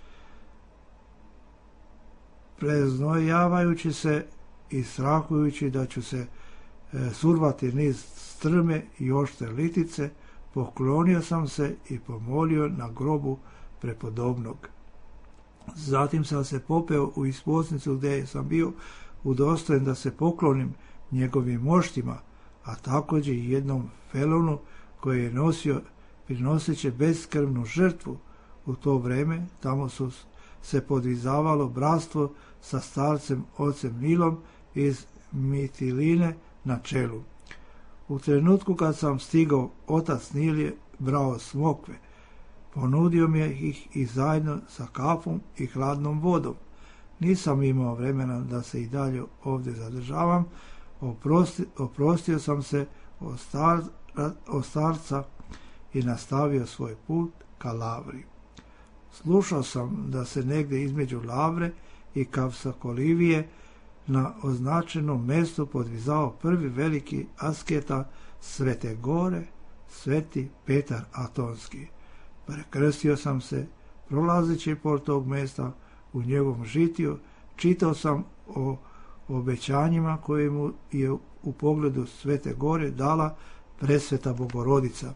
Preznojavajući se i strahujući da ću se survati niz strme i oštre litice, poklonio sam se i pomolio na grobu prepodobnog. Zatim sam se popeo u isposnicu gdje sam bio udostojen da se poklonim njegovim moštima, a također i jednom felonu koji je nosio prinoseći beskrvnu žrtvu. U to vreme tamo su se podvizavalo bratstvo sa starcem ocem Nilom iz Mitiline na čelu. U trenutku kad sam stigao, otac Nil je brao smokve. Ponudio mi ih i zajedno sa kafom i hladnom vodom. Nisam imao vremena da se i dalje ovdje zadržavam. Oprostio sam se od starca i nastavio svoj put ka Lavri. Slušao sam da se negdje između Lavre i Kavsakolivije na označenom mjestu podvizao prvi veliki asketa Svete Gore, Sveti Petar Atonski. Prekrstio sam se, prolazeći pored tog mjesta u njegovom žitiju, čitao sam o obećanjima koje mu je u pogledu Svete Gore dala presveta Bogorodica.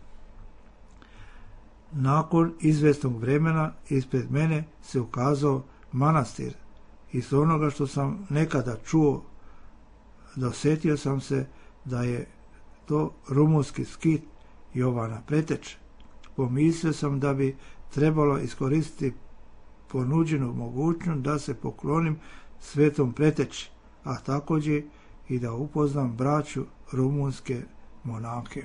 Nakon izvjesnog vremena ispred mene se ukazao manastir. Iz onoga što sam nekada čuo, dosjetio sam se da je to rumunski skit Jovana Preteče. Pomislio sam da bi trebalo iskoristiti ponuđenu mogućnost da se poklonim Svetom Preteči, a također i da upoznam braću rumunske monahe.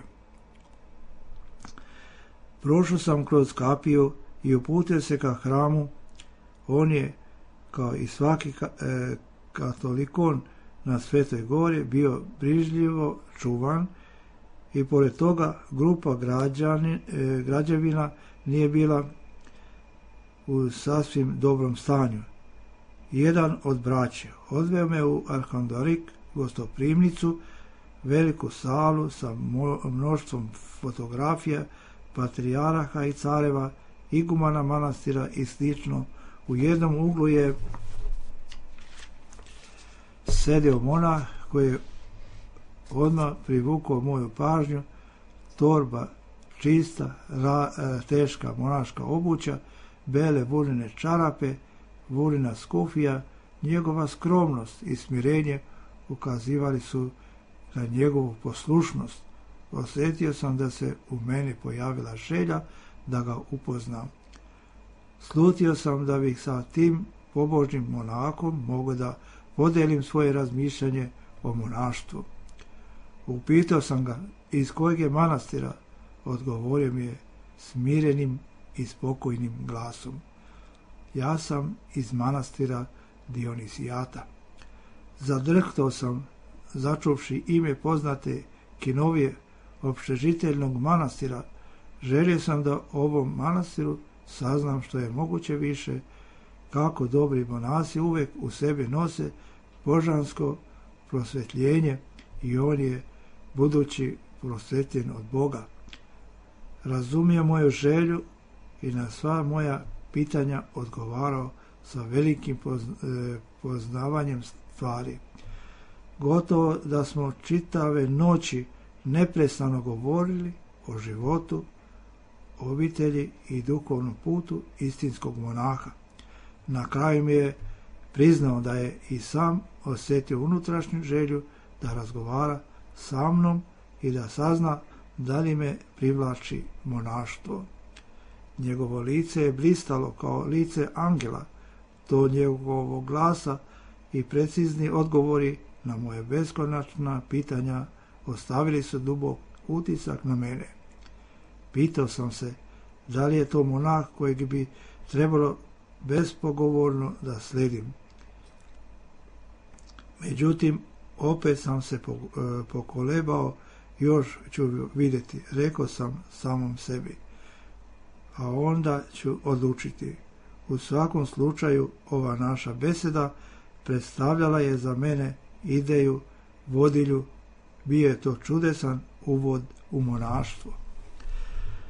Prošao sam kroz kapiju i uputio se ka hramu. On je, kao i svaki katolikon na Svetoj Gori, bio brižljivo čuvan i pored toga grupa građevina nije bila u sasvim dobrom stanju. Jedan od braća odveo me u Arhandorik, gostoprimnicu, veliku salu sa mnoštvom fotografija, patrijaraha i careva, igumana manastira i slično. U jednom uglu je sedio monah koji je odmah privukao moju pažnju. Torba čista, teška monaška obuća, bele vunene čarape, vunena skufija, njegova skromnost i smirenje ukazivali su na njegovu poslušnost. Osjetio sam da se u meni pojavila želja da ga upoznam. Slutio sam da bih sa tim pobožnim monahom mogao da podelim svoje razmišljanje o monaštvu. Upitao sam ga iz kojeg je manastira. Odgovorio mi je smirenim i spokojnim glasom: ja sam iz manastira Dionisijata. Zadrhtao sam, začuvši ime poznate kinovije opštežiteljnog manastira. Želio sam da ovom manastiru saznam što je moguće više, kako dobri monasi uvijek u sebi nose božansko prosvjetljenje i on je budući prosvjetljen od Boga. Razumio moju želju i na sva moja pitanja odgovarao sa velikim poznavanjem stvari. Gotovo da smo čitave noći neprestano govorili o životu, obitelji i duhovnom putu istinskog monaha. Na kraju mi je priznao da je i sam osjetio unutrašnju želju da razgovara sa mnom i da sazna da li me privlači monaštvo. Njegovo lice je blistalo kao lice angela. To njegovog glasa i precizni odgovori na moje beskonačna pitanja ostavili su dubok utisak na mene. Pitao sam se da li je to monah kojeg bi trebalo bespogovorno da sledim. Međutim, opet sam se pokolebao, još ću vidjeti, rekao sam samom sebi, a onda ću odlučiti. U svakom slučaju ova naša beseda predstavljala je za mene ideju, vodilju, bio je to čudesan uvod u monaštvo.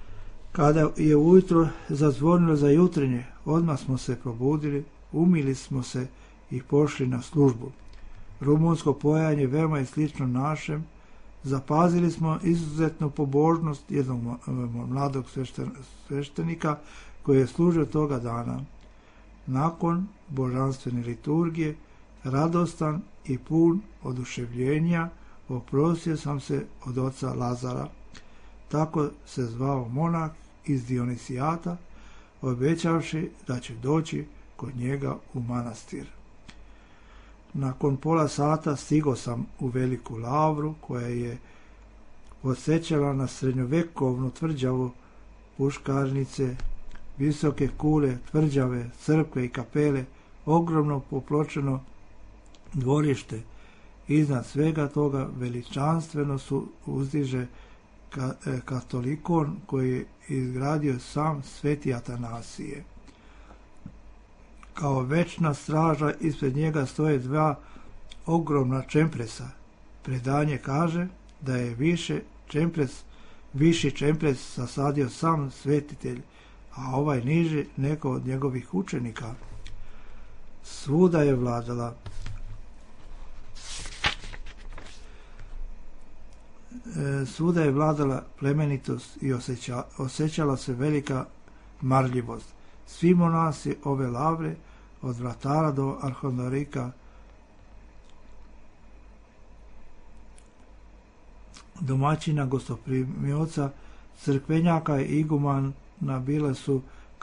Kada je ujutro zazvonilo za jutrenje, odmah smo se probudili, umili smo se i pošli na službu. Rumunsko pojanje veoma je slično našem. Zapazili smo izuzetnu pobožnost jednog mladog sveštenika koji je služio toga dana. Nakon božanstvene liturgije, radostan i pun oduševljenja, oprostio sam se od oca Lazara. Tako se zvao monah iz Dionisijata, obećavši da će doći kod njega u manastir. Nakon pola sata stigo sam u Veliku Lavru, koja je podsjećala na srednjovekovnu tvrđavu puškarnice, visoke kule, tvrđave, crkve i kapele, ogromno popločeno dvorište. Iznad svega toga veličanstveno su uzdiže katolikon koji je izgradio sam sveti Atanasije. Kao večna straža ispred njega stoje dva ogromna čempresa. Predanje kaže da je viši čempres zasadio sam svetitelj, a ovaj niži neko od njegovih učenika. Svuda je vladala plemenitost i osjećala se velika marljivost. Svi monasi ove lavre, od vratara do arhondorika, domaćina, gostoprimioca, crkvenjaka i igumana bile su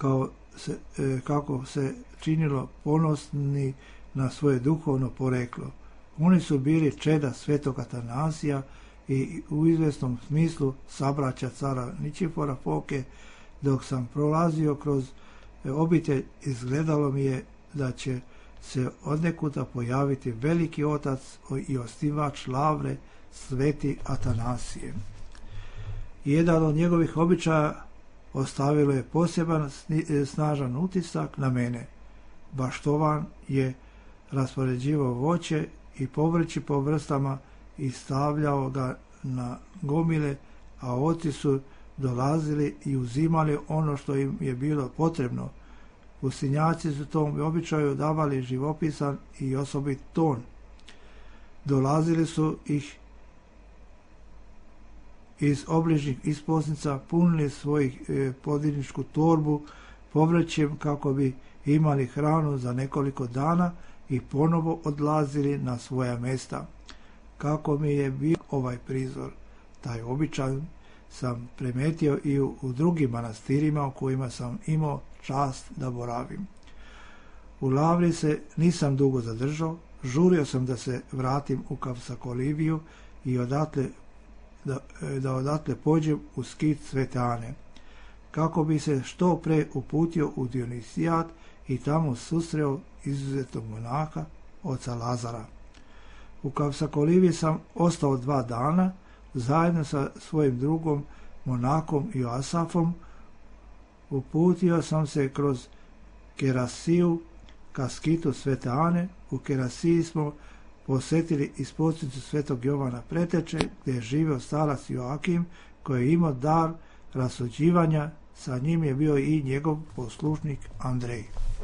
kako se činilo ponosni na svoje duhovno poreklo. Oni su bili čeda svetog Atanasija i u izvjesnom smislu sabraća cara Ničifora Foke. Dok sam prolazio kroz obitelj, izgledalo mi je da će se odnekuda pojaviti veliki otac i osnivač lavre, sveti Atanasije. Jedan od njegovih običaja ostavilo je poseban snažan utisak na mene. Baštovan je raspoređivao voće i povrće po vrstama i stavljao ga na gomile, a oci su dolazili i uzimali ono što im je bilo potrebno. Pustinjaci su tom običaju davali živopisan i osobit ton. Dolazili su ih iz obližnjih isposnica, punili svojih podjedničku torbu povrćem kako bi imali hranu za nekoliko dana i ponovo odlazili na svoja mjesta. Kako mi je bio ovaj prizor, taj običaj sam primetio i u drugim manastirima u kojima sam imao čast da boravim. U Lavri se nisam dugo zadržao, žurio sam da se vratim u Kavsakoliviju i da odatle pođem u skit Svete Ane, kako bi se što pre uputio u Dionisijat i tamo susreo izuzetnog monaha, oca Lazara. U Kavsakoliviji sam ostao 2 dana, zajedno sa svojim drugom monahom Joasafom. Uputio sam se kroz Kerasiju ka skitu Svete Ane. U Kerasiji smo posjetili isposnicu svetog Jovana Preteče, gdje je živio starac Joakim, koji je imao dar rasuđivanja. Sa njim je bio i njegov poslušnik Andrej.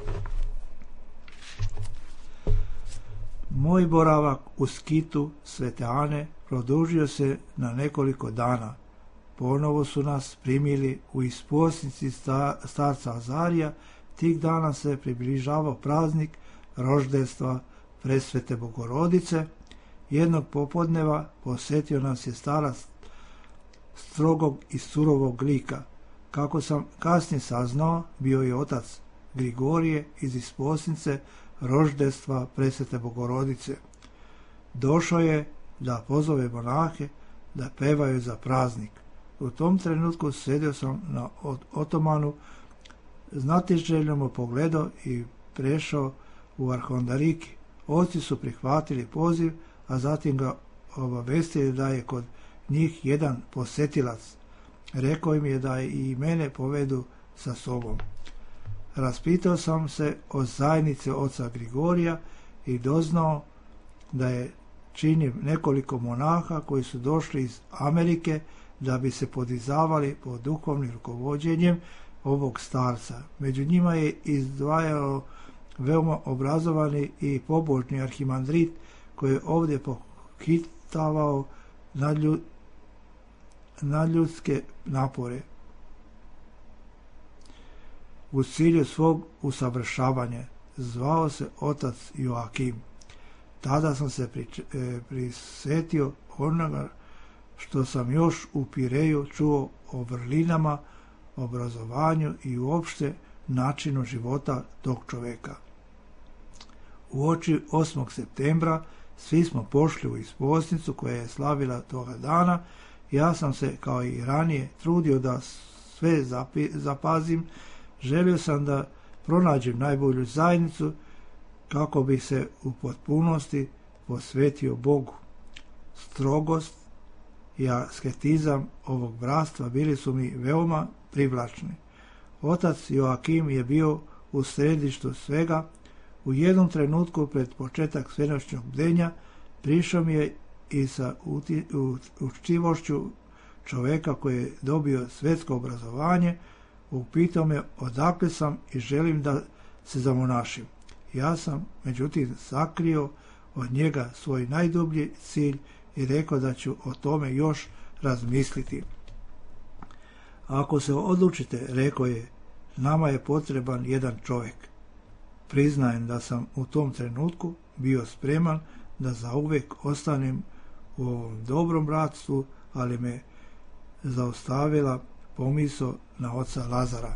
Moj boravak u skitu Svete Ane produžio se na nekoliko dana. Ponovo su nas primili u isposnici starca Azarija. Tih dana se približavao praznik roždestva Presvete Bogorodice. Jednog popodneva posjetio nas je starac strogog i surovog lika. Kako sam kasnije saznao, bio je otac Grigorije iz isposnice roždestva Presvete Bogorodice. Došao je da pozove monahe da pevaju za praznik. U tom trenutku sjedio sam na otomanu, znatiželjno mu pogledao i prešao u arhondariki. Oci su prihvatili poziv, a zatim ga obavestili da je kod njih jedan posjetilac. Rekao im je da i mene povedu sa sobom. Raspitao sam se o zajednici oca Grigorija i doznao da je čini nekoliko monaha koji su došli iz Amerike da bi se podizavali pod duhovnim rukovođenjem ovog starca. Među njima je izdvajao veoma obrazovani i pobožni arhimandrit koji je ovdje pohitavao nadljudske napore u cilju svog usavršavanja. Zvao se otac Joakim. Tada sam se prisjetio onoga što sam još u Pireju čuo o vrlinama, obrazovanju i uopšte načinu života tog čovjeka. Uoči 8. septembra svi smo pošli u isposnicu koja je slavila toga dana. Ja sam se kao i ranije trudio da sve zapazim. Želio sam da pronađem najbolju zajednicu kako bi se u potpunosti posvetio Bogu. Strogost i asketizam ovog bratstva bili su mi veoma privlačni. Otac Joakim je bio u središtu svega. U jednom trenutku pred početak svenoćnog bdenja prišao mi je i sa učtivošću čovjeka koji je dobio svetsko obrazovanje, upitao me odakle sam i želim da se zamonašim. Ja sam, međutim, sakrio od njega svoj najdublji cilj i rekao da ću o tome još razmisliti. Ako se odlučite, rekao je, nama je potreban jedan čovjek. Priznajem da sam u tom trenutku bio spreman da zauvijek ostanem u ovom dobrom bratstvu, ali me zaustavila pomisao na oca Lazara.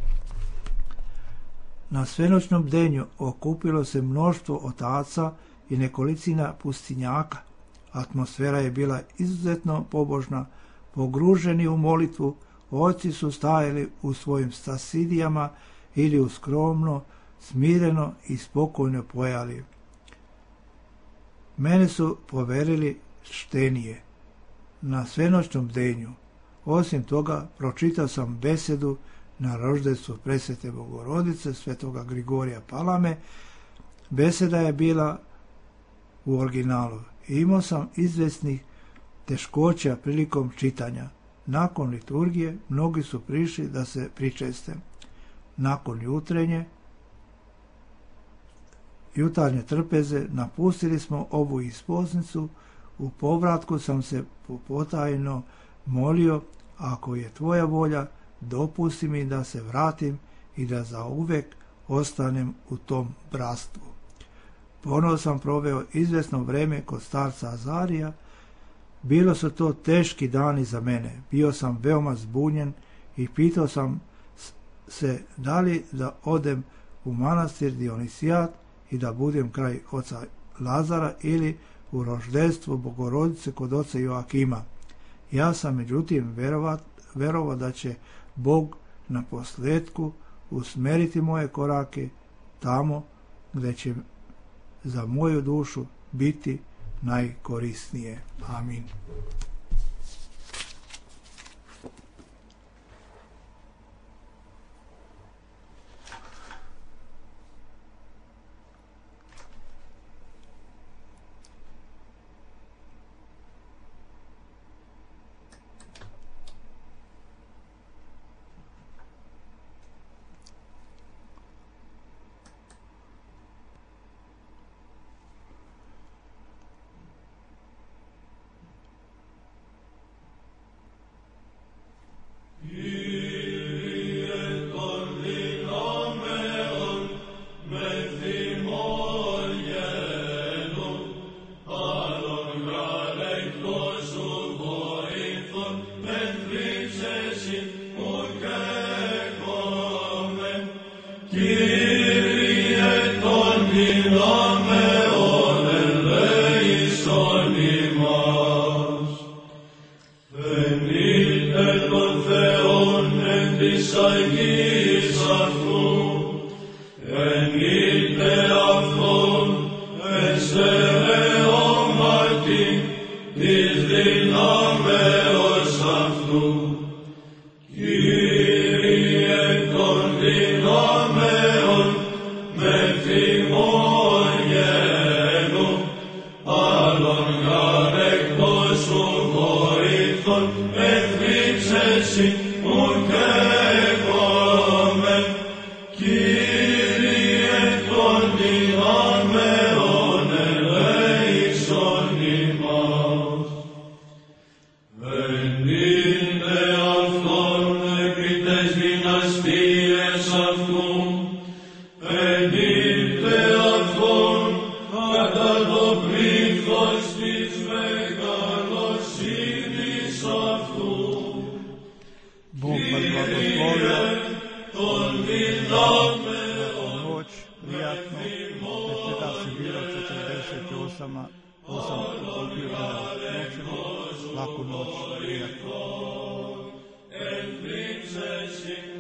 Na svenoćnom bdenju okupilo se mnoštvo otaca i nekolicina pustinjaka. Atmosfera je bila izuzetno pobožna, pogruženi u molitvu, oci su stajali u svojim stasidijama ili u skromno, smireno i spokojno pojali. Mene su poverili štenije. Na svenoćnom bdenju, osim toga, pročitao sam besedu na roždeljstvu Presvete Bogorodice, svetoga Grigorija Palame. Beseda je bila u originalu. Imao sam izvjesnih teškoća prilikom čitanja. Nakon liturgije mnogi su prišli da se pričeste. Nakon jutarnje trpeze napustili smo ovu isposnicu. U povratku sam se potajno molio, ako je tvoja volja, dopusti mi da se vratim i da zauvek ostanem u tom bratstvu. Ponovo sam proveo izvjesno vreme kod starca Azarija. Bilo su to teški dani za mene. Bio sam veoma zbunjen i pitao sam se da li da odem u manastir Dionisijat i da budem kraj oca Lazara ili u roždeljstvu Bogorodice kod oca Joakima. Ja sam međutim verovao da će Bog na posljedku usmeriti moje korake tamo gdje će za moju dušu biti najkorisnije. Amin. Con laku noć.